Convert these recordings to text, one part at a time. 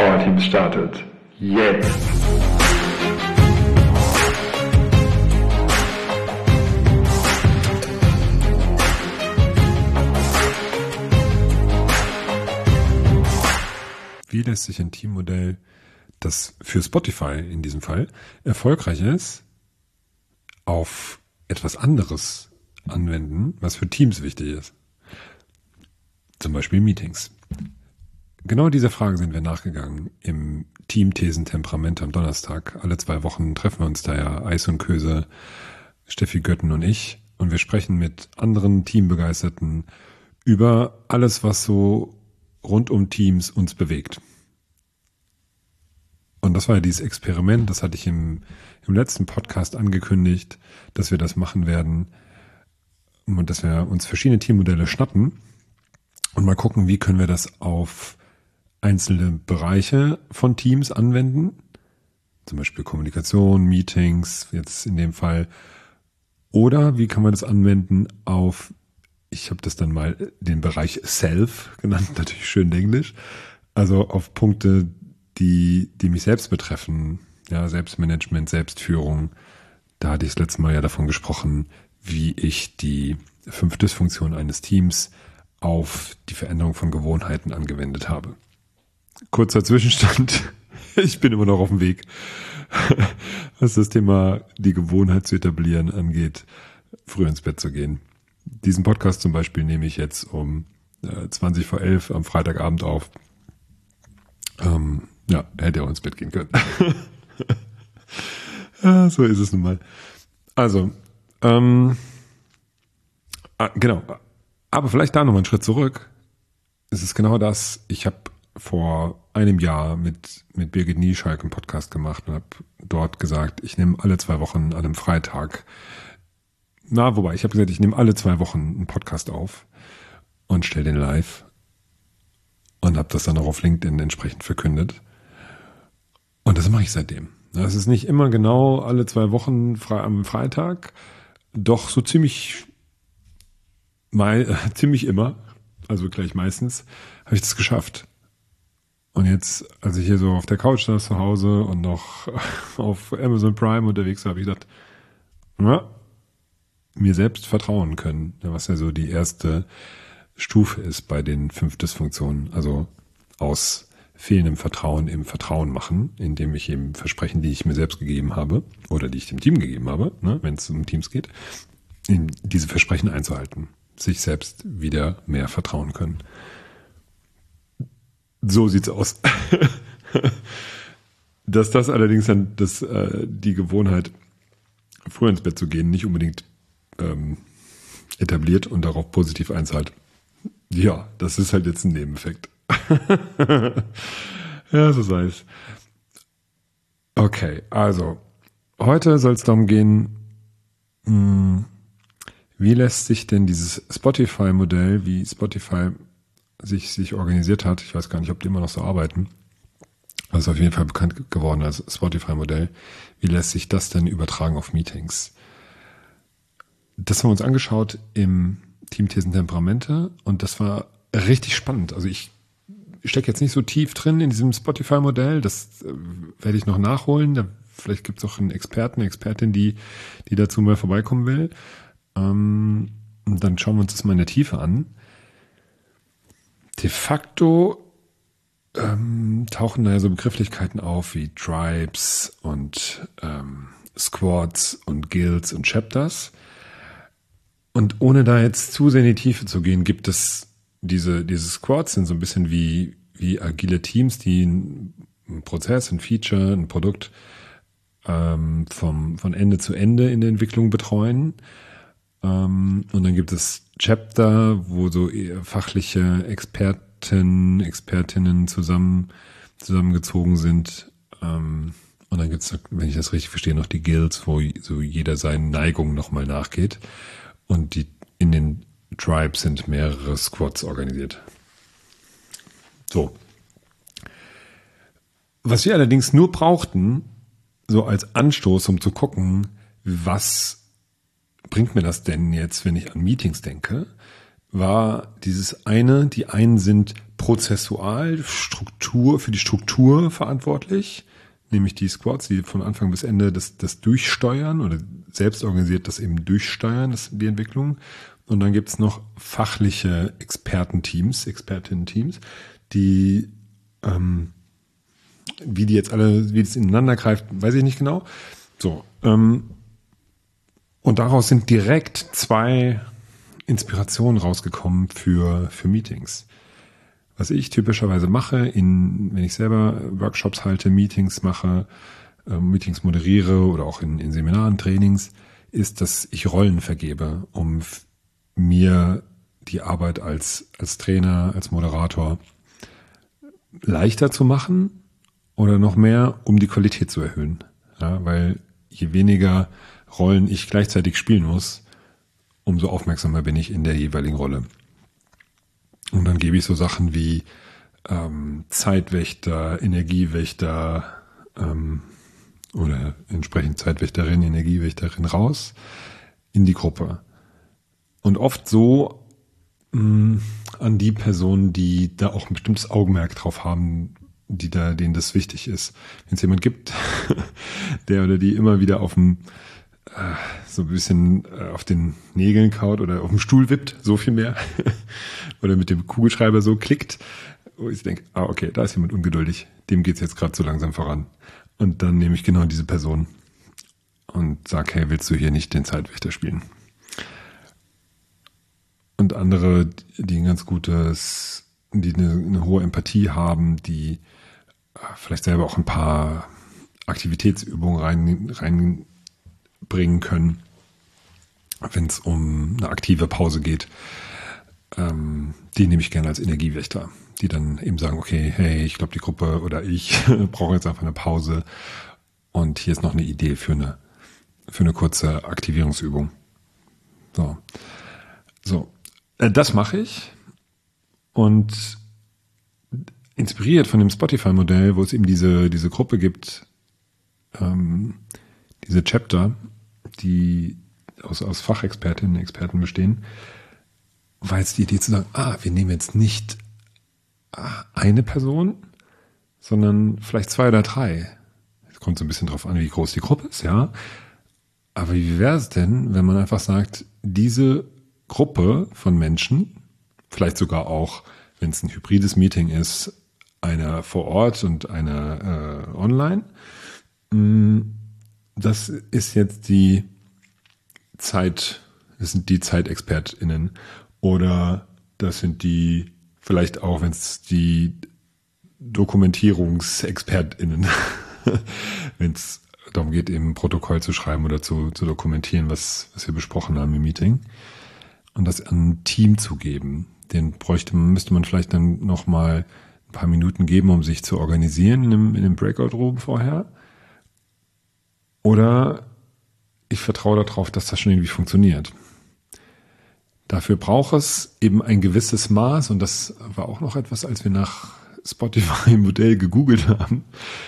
Powerteams startet jetzt. Wie lässt sich ein Teammodell, das für Spotify in diesem Fall erfolgreich ist, auf etwas anderes anwenden, was für Teams wichtig ist? Zum Beispiel Meetings. Genau dieser Frage sind wir nachgegangen im Team Thesen Temperament am Donnerstag. Alle 2 Wochen treffen wir uns da ja, Eis und Köse, Steffi Götten und ich. Und wir sprechen mit anderen Teambegeisterten über alles, was so rund um Teams uns bewegt. Und das war ja dieses Experiment, das hatte ich im letzten Podcast angekündigt, dass wir das machen werden und dass wir uns verschiedene Teammodelle schnappen und mal gucken, wie können wir das auf einzelne Bereiche von Teams anwenden. Zum Beispiel Kommunikation, Meetings, jetzt in dem Fall. Oder wie kann man das anwenden auf, ich habe das dann mal den Bereich Self genannt, natürlich schön Englisch, also auf Punkte, die mich selbst betreffen, ja, Selbstmanagement, Selbstführung. Da hatte ich das letzte Mal ja davon gesprochen, wie ich die 5 Dysfunktionen eines Teams auf die Veränderung von Gewohnheiten angewendet habe. Kurzer Zwischenstand, ich bin immer noch auf dem Weg, was das Thema die Gewohnheit zu etablieren angeht, früh ins Bett zu gehen. Diesen Podcast zum Beispiel nehme ich jetzt um 20 vor 11 am Freitagabend auf. Ja, hätte auch ins Bett gehen können. Ja, so ist es nun mal. Also, genau. Aber vielleicht da nochmal einen Schritt zurück. Es ist genau das. Ich habe vor einem Jahr mit Birgit Nieschalk einen Podcast gemacht und habe dort gesagt, ich nehme alle 2 Wochen an einem Freitag. Ich habe gesagt, ich nehme alle 2 Wochen einen Podcast auf und stelle den live und habe das dann auch auf LinkedIn entsprechend verkündet. Und das mache ich seitdem. Das ist nicht immer genau alle 2 Wochen am Freitag, doch so ziemlich immer, also gleich meistens, habe ich das geschafft. Und jetzt, als ich hier so auf der Couch saß zu Hause und noch auf Amazon Prime unterwegs war, habe ich gedacht, ja, mir selbst vertrauen können, was ja so die erste Stufe ist bei den 5 Dysfunktionen. Also aus fehlendem Vertrauen im Vertrauen machen, indem ich eben Versprechen, die ich mir selbst gegeben habe oder die ich dem Team gegeben habe, wenn es um Teams geht, diese Versprechen einzuhalten, sich selbst wieder mehr vertrauen können. So sieht's aus. Dass das allerdings dann die Gewohnheit, früher ins Bett zu gehen, nicht unbedingt etabliert und darauf positiv einzahlt. Ja, das ist halt jetzt ein Nebeneffekt. Ja, so sei es. Okay, also heute soll es darum gehen, wie lässt sich denn dieses Spotify-Modell, wie Spotify sich organisiert hat, ich weiß gar nicht, ob die immer noch so arbeiten, das ist auf jeden Fall bekannt geworden als Spotify-Modell, wie lässt sich das denn übertragen auf Meetings? Das haben wir uns angeschaut im Team Thesen Temperamente und das war richtig spannend. Also ich stecke jetzt nicht so tief drin in diesem Spotify-Modell, das werde ich noch nachholen. Vielleicht gibt es auch einen Experten, eine Expertin, die dazu mal vorbeikommen will. Und dann schauen wir uns das mal in der Tiefe an. De facto tauchen da ja so Begrifflichkeiten auf wie Tribes und Squads und Guilds und Chapters. Und ohne da jetzt zu sehr in die Tiefe zu gehen, gibt es diese Squads sind so ein bisschen wie agile Teams, die einen Prozess, ein Feature, ein Produkt von Ende zu Ende in der Entwicklung betreuen. Und dann gibt es Chapter, wo so fachliche Expertinnen zusammengezogen sind. Und dann gibt es, wenn ich das richtig verstehe, noch die Guilds, wo so jeder seinen Neigungen nochmal nachgeht. Und in den Tribes sind mehrere Squads organisiert. So. Was wir allerdings nur brauchten, so als Anstoß, um zu gucken, was bringt mir das denn jetzt, wenn ich an Meetings denke, war die einen sind prozessual für die Struktur verantwortlich, nämlich die Squads, die von Anfang bis Ende das durchsteuern oder selbst organisiert das eben durchsteuern, die Entwicklung. Und dann gibt's noch fachliche Expertinnen-Teams, die wie das ineinander greift, weiß ich nicht genau. So, und daraus sind direkt 2 Inspirationen rausgekommen für Meetings. Was ich typischerweise mache, wenn ich selber Workshops halte, Meetings mache, Meetings moderiere oder auch in Seminaren, Trainings, ist, dass ich Rollen vergebe, um mir die Arbeit als Trainer, als Moderator leichter zu machen oder noch mehr, um die Qualität zu erhöhen. Ja, weil je weniger Rollen ich gleichzeitig spielen muss, umso aufmerksamer bin ich in der jeweiligen Rolle. Und dann gebe ich so Sachen wie Zeitwächter, Energiewächter oder entsprechend Zeitwächterin, Energiewächterin raus in die Gruppe. Und oft so an die Personen, die da auch ein bestimmtes Augenmerk drauf haben, denen das wichtig ist. Wenn es jemand gibt, der oder die immer wieder so ein bisschen auf den Nägeln kaut oder auf dem Stuhl wippt, so viel mehr, oder mit dem Kugelschreiber so klickt, wo ich denke, okay, da ist jemand ungeduldig, dem geht's jetzt gerade so langsam voran. Und dann nehme ich genau diese Person und sage, hey, willst du hier nicht den Zeitwächter spielen? Und andere, die ein ganz gutes, die eine hohe Empathie haben, die vielleicht selber auch ein paar Aktivitätsübungen reinbringen können, wenn es um eine aktive Pause geht. Die nehme ich gerne als Energiewächter, die dann eben sagen, okay, hey, ich glaube, die Gruppe oder ich brauche jetzt einfach eine Pause und hier ist noch eine Idee für eine kurze Aktivierungsübung. So. Das mache ich und inspiriert von dem Spotify-Modell, wo es eben diese Gruppe gibt, diese Chapter, die aus Fachexpertinnen und Experten bestehen, war jetzt die Idee zu sagen, wir nehmen jetzt nicht eine Person, sondern vielleicht 2 oder 3. Es kommt so ein bisschen drauf an, wie groß die Gruppe ist, ja. Aber wie wäre es denn, wenn man einfach sagt, diese Gruppe von Menschen, vielleicht sogar auch, wenn es ein hybrides Meeting ist, einer vor Ort und einer online, das ist jetzt das sind die ZeitexpertInnen oder das sind die, vielleicht auch, wenn es die DokumentierungsexpertInnen, wenn es darum geht, eben ein Protokoll zu schreiben oder zu dokumentieren, was wir besprochen haben im Meeting und das an ein Team zu geben. Den müsste man vielleicht dann noch mal ein paar Minuten geben, um sich zu organisieren in einem Breakout-Room vorher. Oder ich vertraue darauf, dass das schon irgendwie funktioniert. Dafür braucht es eben ein gewisses Maß, und das war auch noch etwas, als wir nach Spotify-Modell gegoogelt haben,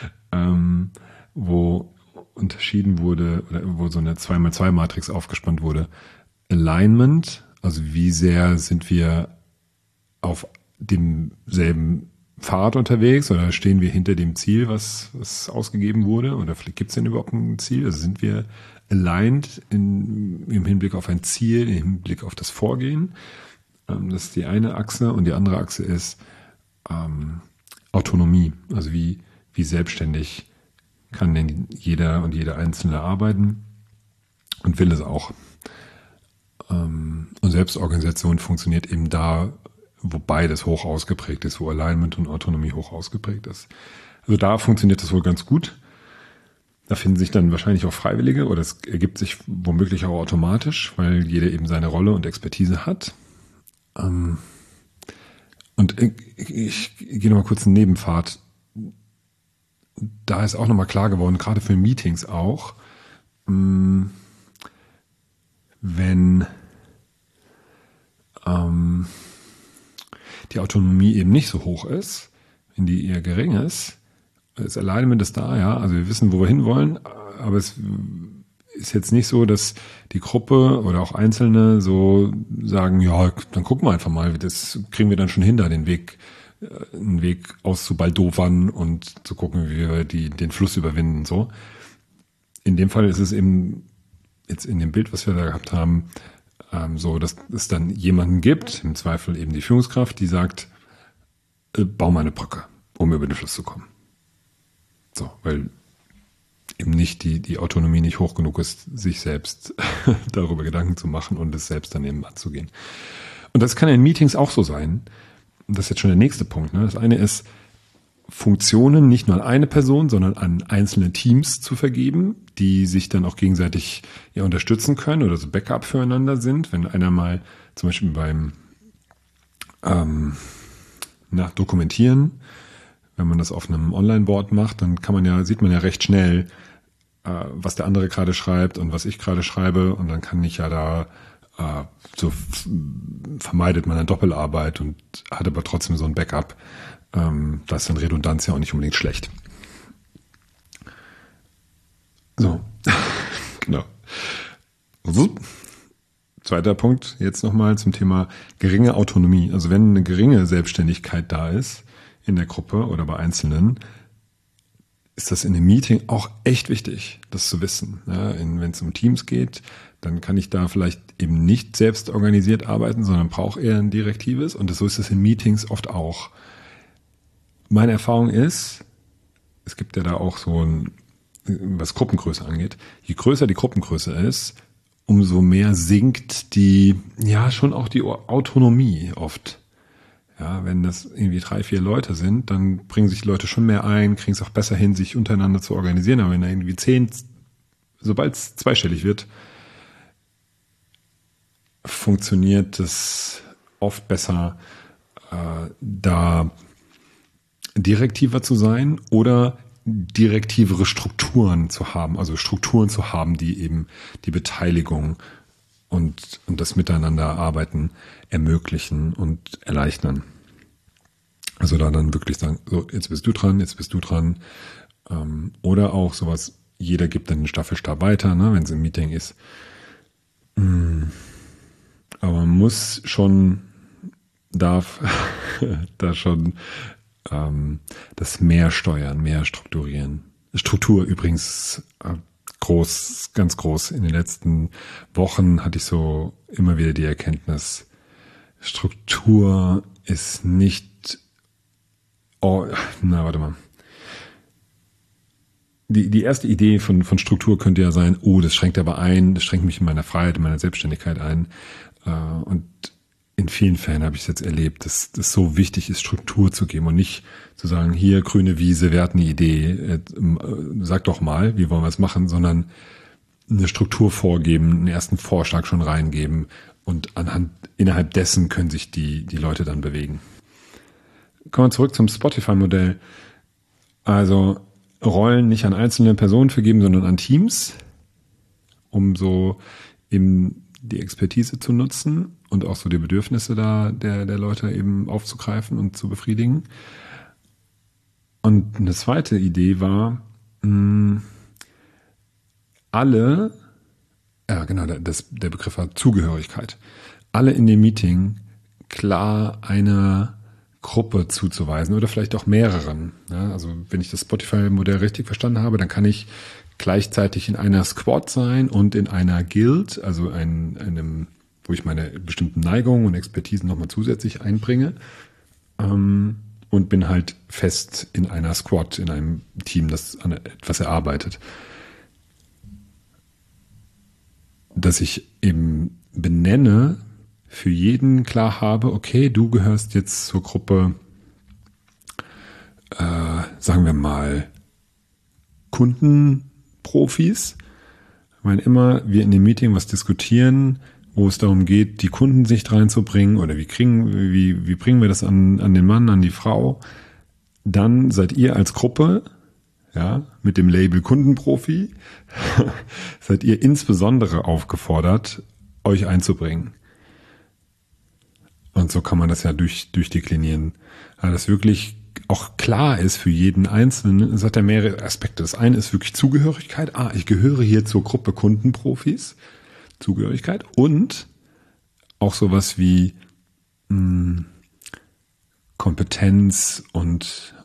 wo unterschieden wurde, oder wo so eine 2x2-Matrix aufgespannt wurde. Alignment, also wie sehr sind wir auf demselben Pfad unterwegs oder stehen wir hinter dem Ziel, was ausgegeben wurde, oder gibt es denn überhaupt ein Ziel? Also sind wir aligned im Hinblick auf ein Ziel, im Hinblick auf das Vorgehen? Das ist die eine Achse, und die andere Achse ist Autonomie. Also wie selbstständig kann denn jeder und jede Einzelne arbeiten und will es auch. Und Selbstorganisation funktioniert eben da, wo beides hoch ausgeprägt ist, wo Alignment und Autonomie hoch ausgeprägt ist. Also da funktioniert das wohl ganz gut. Da finden sich dann wahrscheinlich auch Freiwillige, oder es ergibt sich womöglich auch automatisch, weil jeder eben seine Rolle und Expertise hat. Und ich gehe nochmal kurz einen Nebenpfad. Da ist auch nochmal klar geworden, gerade für Meetings auch, wenn die Autonomie eben nicht so hoch ist, wenn die eher gering ist, das Alignment ist da, ja, also wir wissen, wo wir hinwollen, aber es ist jetzt nicht so, dass die Gruppe oder auch Einzelne so sagen, ja, dann gucken wir einfach mal, das kriegen wir dann schon hin, da den Weg einen Weg auszubaldowern und zu gucken, wie wir den Fluss überwinden und so. In dem Fall ist es eben jetzt in dem Bild, was wir da gehabt haben, so, dass es dann jemanden gibt, im Zweifel eben die Führungskraft, die sagt, bau mal eine Brücke, um über den Fluss zu kommen. So, weil eben nicht die Autonomie nicht hoch genug ist, sich selbst darüber Gedanken zu machen und es selbst dann eben anzugehen. Und das kann in Meetings auch so sein. Und das ist jetzt schon der nächste Punkt. Ne? Das eine ist, Funktionen nicht nur an eine Person, sondern an einzelne Teams zu vergeben, die sich dann auch gegenseitig unterstützen können oder so Backup füreinander sind. Wenn einer mal zum Beispiel beim Dokumentieren, wenn man das auf einem Online-Board macht, dann sieht man ja recht schnell, was der andere gerade schreibt und was ich gerade schreibe, und dann kann ich ja da so vermeidet man eine Doppelarbeit und hat aber trotzdem so ein Backup. Da ist dann Redundanz ja auch nicht unbedingt schlecht. So, genau. Zweiter Punkt, jetzt nochmal zum Thema geringe Autonomie. Also wenn eine geringe Selbstständigkeit da ist in der Gruppe oder bei Einzelnen, ist das in einem Meeting auch echt wichtig, das zu wissen. Ja, wenn es um Teams geht, dann kann ich da vielleicht eben nicht selbst organisiert arbeiten, sondern brauche eher ein Direktives. Und so ist es in Meetings oft auch. Meine Erfahrung ist, es gibt ja da auch was Gruppengröße angeht, je größer die Gruppengröße ist, umso mehr sinkt schon auch die Autonomie oft. Ja, wenn das irgendwie 3, 4 Leute sind, dann bringen sich Leute schon mehr ein, kriegen es auch besser hin, sich untereinander zu organisieren. Aber wenn da irgendwie 10, sobald es zweistellig wird, funktioniert es oft besser, da direktiver zu sein oder direktivere Strukturen zu haben, also Strukturen zu haben, die eben die Beteiligung und das Miteinanderarbeiten ermöglichen und erleichtern. Also da dann wirklich sagen, so, jetzt bist du dran. Oder auch sowas, jeder gibt dann den Staffelstab weiter, ne, wenn es im Meeting ist. Aber man darf da schon das mehr steuern, mehr strukturieren. Struktur übrigens ganz groß. In den letzten Wochen hatte ich so immer wieder die Erkenntnis, Struktur ist nicht, warte mal. Die erste Idee von Struktur könnte ja sein, das schränkt aber ein, das schränkt mich in meiner Freiheit, in meiner Selbstständigkeit ein. Und in vielen Fällen habe ich es jetzt erlebt, dass es so wichtig ist, Struktur zu geben und nicht zu sagen, hier grüne Wiese, wer hat eine Idee, sag doch mal, wie wollen wir es machen, sondern eine Struktur vorgeben, einen ersten Vorschlag schon reingeben und innerhalb dessen können sich die Leute dann bewegen. Kommen wir zurück zum Spotify-Modell. Also Rollen nicht an einzelne Personen vergeben, sondern an Teams, um so eben die Expertise zu nutzen und auch so die Bedürfnisse der Leute eben aufzugreifen und zu befriedigen. Und eine zweite Idee war, der Begriff war Zugehörigkeit. Alle in dem Meeting klar einer Gruppe zuzuweisen oder vielleicht auch mehreren. Ja, also wenn ich das Spotify-Modell richtig verstanden habe, dann kann ich gleichzeitig in einer Squad sein und in einer Guild, also einem, wo ich meine bestimmten Neigungen und Expertisen nochmal zusätzlich einbringe, und bin halt fest in einer Squad, in einem Team, das an etwas erarbeitet. Dass ich eben benenne, für jeden klar habe, okay, du gehörst jetzt zur Gruppe, sagen wir mal, Kundenprofis. Wenn immer wir in dem Meeting was diskutieren, wo es darum geht, die Kundensicht reinzubringen oder wie bringen wir das an den Mann, an die Frau, dann seid ihr als Gruppe, ja, mit dem Label Kundenprofi, seid ihr insbesondere aufgefordert, euch einzubringen. Und so kann man das ja durchdeklinieren. Also das wirklich auch klar ist für jeden Einzelnen. Es hat ja mehrere Aspekte. Das eine ist wirklich Zugehörigkeit. Ich gehöre hier zur Gruppe Kundenprofis. Zugehörigkeit. Und auch sowas wie Kompetenz und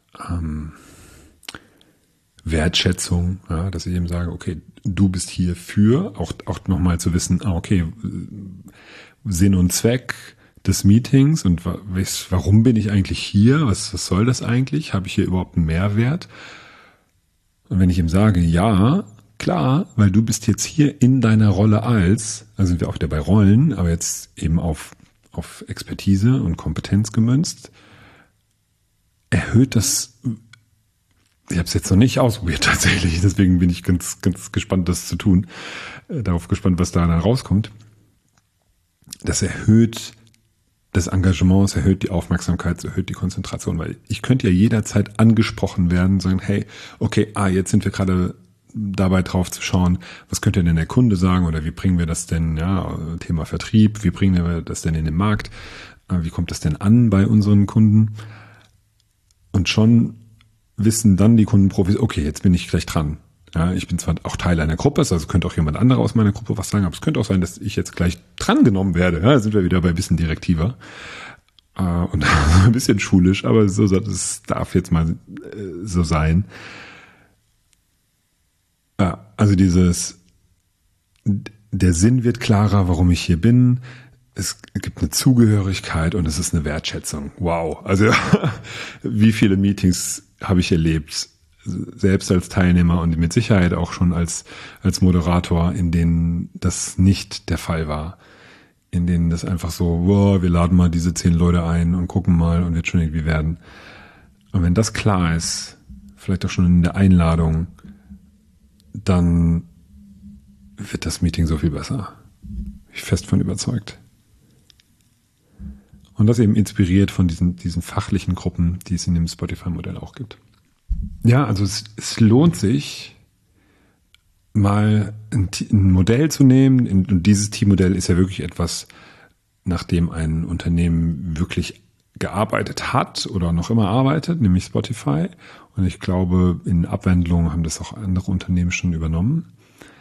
Wertschätzung, ja, dass ich eben sage, okay, du bist hier für, auch nochmal zu wissen, okay, Sinn und Zweck des Meetings und warum bin ich eigentlich hier, was soll das eigentlich, habe ich hier überhaupt einen Mehrwert? Und wenn ich ihm sage, ja, klar, weil du bist jetzt hier in deiner Rolle also sind wir auch wieder bei Rollen, aber jetzt eben auf Expertise und Kompetenz gemünzt, erhöht das. Ich habe es jetzt noch nicht ausprobiert tatsächlich, deswegen bin ich ganz, ganz gespannt, das zu tun. Darauf gespannt, was da dann rauskommt. Das erhöht das Engagement, es erhöht die Aufmerksamkeit, es erhöht die Konzentration, weil ich könnte ja jederzeit angesprochen werden, sagen, hey, okay, jetzt sind wir gerade dabei drauf zu schauen, was könnte denn der Kunde sagen oder wie bringen wir das denn, ja, Thema Vertrieb, wie bringen wir das denn in den Markt, wie kommt das denn an bei unseren Kunden? Und schon wissen dann die Kundenprofis, okay, jetzt bin ich gleich dran. Ja, ich bin zwar auch Teil einer Gruppe, also könnte auch jemand anderer aus meiner Gruppe was sagen, aber es könnte auch sein, dass ich jetzt gleich dran genommen werde. Ja, da sind wir wieder bei ein bisschen direktiver und ein bisschen schulisch, aber so, das darf jetzt mal so sein. Also der Sinn wird klarer, warum ich hier bin. Es gibt eine Zugehörigkeit und es ist eine Wertschätzung. Wow. Also wie viele Meetings habe ich erlebt, selbst als Teilnehmer und mit Sicherheit auch schon als Moderator, in denen das nicht der Fall war. In denen das einfach so, wow, wir laden mal diese 10 Leute ein und gucken mal und wird schon irgendwie werden. Und wenn das klar ist, vielleicht auch schon in der Einladung, dann wird das Meeting so viel besser. Bin ich fest von überzeugt. Und das eben inspiriert von diesen fachlichen Gruppen, die es in dem Spotify-Modell auch gibt. Ja, also es lohnt sich, mal ein Modell zu nehmen. Und dieses Teammodell ist ja wirklich etwas, nach dem ein Unternehmen wirklich gearbeitet hat oder noch immer arbeitet, nämlich Spotify. Und ich glaube, in Abwandlungen haben das auch andere Unternehmen schon übernommen.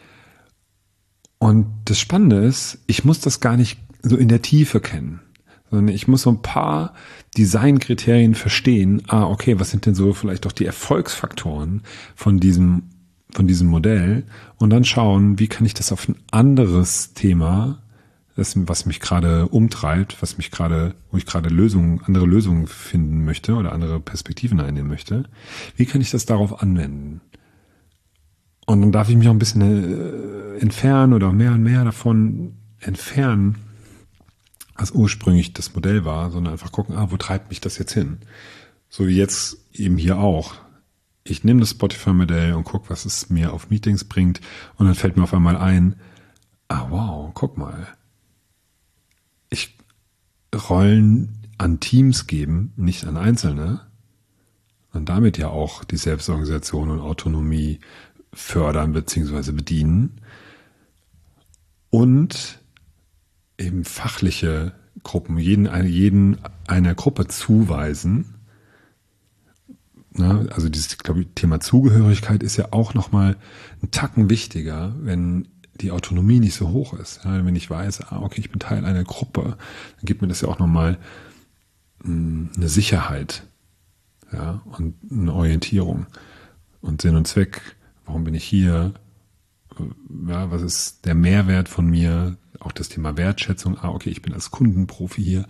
Und das Spannende ist, ich muss das gar nicht so in der Tiefe kennen, sondern ich muss so ein paar Designkriterien verstehen. Okay, was sind denn so vielleicht auch die Erfolgsfaktoren von diesem Modell? Und dann schauen, wie kann ich das auf ein anderes Thema, was mich gerade umtreibt, wo ich gerade andere Lösungen finden möchte oder andere Perspektiven einnehmen möchte. Wie kann ich das darauf anwenden? Und dann darf ich mich auch ein bisschen entfernen oder mehr und mehr davon entfernen, was ursprünglich das Modell war, sondern einfach gucken, wo treibt mich das jetzt hin? So wie jetzt eben hier auch. Ich nehme das Spotify-Modell und gucke, was es mir auf Meetings bringt und dann fällt mir auf einmal ein, wow, guck mal. Ich Rollen an Teams geben, nicht an Einzelne und damit ja auch die Selbstorganisation und Autonomie fördern bzw. bedienen und eben fachliche Gruppen, jeden einer Gruppe zuweisen. Also dieses, glaube ich, Thema Zugehörigkeit ist ja auch nochmal ein Tacken wichtiger, wenn die Autonomie nicht so hoch ist. Ja, wenn ich weiß, okay, ich bin Teil einer Gruppe, dann gibt mir das ja auch nochmal eine Sicherheit, ja, und eine Orientierung und Sinn und Zweck. Warum bin ich hier? Ja, was ist der Mehrwert von mir? Auch das Thema Wertschätzung. Okay, ich bin als Kundenprofi hier.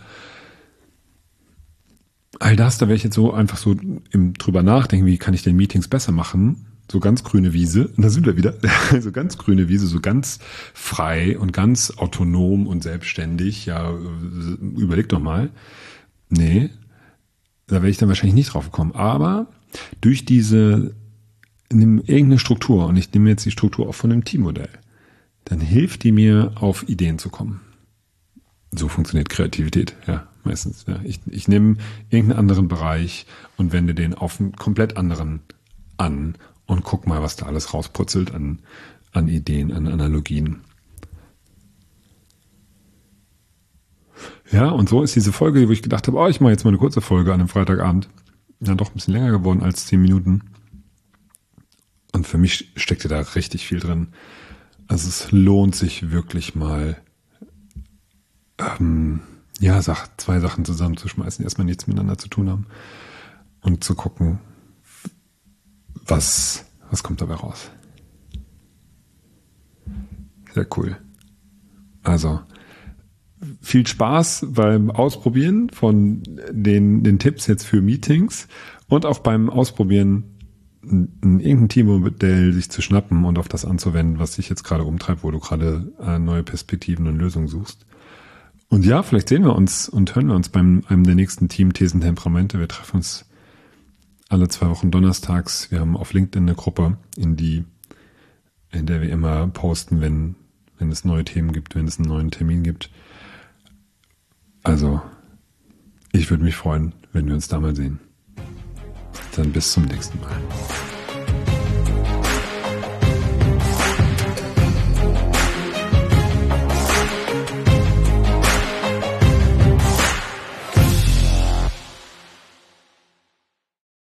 All das, da werde ich jetzt so einfach so drüber nachdenken, wie kann ich denn Meetings besser machen? So ganz grüne Wiese. Und da sind wir wieder. So ganz grüne Wiese, so ganz frei und ganz autonom und selbstständig. Ja, überleg doch mal. Nee, da werde ich dann wahrscheinlich nicht drauf kommen. Aber durch nimm irgendeine Struktur und ich nehme jetzt die Struktur auch von einem Teammodell, dann hilft die mir, auf Ideen zu kommen. So funktioniert Kreativität, ja, meistens. Ja. Ich nehme irgendeinen anderen Bereich und wende den auf einen komplett anderen an und guck mal, was da alles rausputzelt an Ideen, an Analogien. Ja, und so ist diese Folge, wo ich gedacht habe, ich mache jetzt mal eine kurze Folge an einem Freitagabend, dann doch ein bisschen länger geworden als 10 Minuten. Und für mich steckte da richtig viel drin. Also es lohnt sich wirklich mal, zwei Sachen zusammenzuschmeißen, die erstmal nichts miteinander zu tun haben und zu gucken, was kommt dabei raus. Sehr cool. Also, viel Spaß beim Ausprobieren von den Tipps jetzt für Meetings und auch beim Ausprobieren, irgendein Teammodell sich zu schnappen und auf das anzuwenden, was dich jetzt gerade umtreibt, wo du gerade neue Perspektiven und Lösungen suchst. Und ja, vielleicht sehen wir uns und hören wir uns beim einem der nächsten Team-Thesen Temperamente. Wir treffen uns alle 2 Wochen donnerstags. Wir haben auf LinkedIn eine Gruppe, in der wir immer posten, wenn es neue Themen gibt, wenn es einen neuen Termin gibt. Also, ich würde mich freuen, wenn wir uns da mal sehen. Dann bis zum nächsten Mal.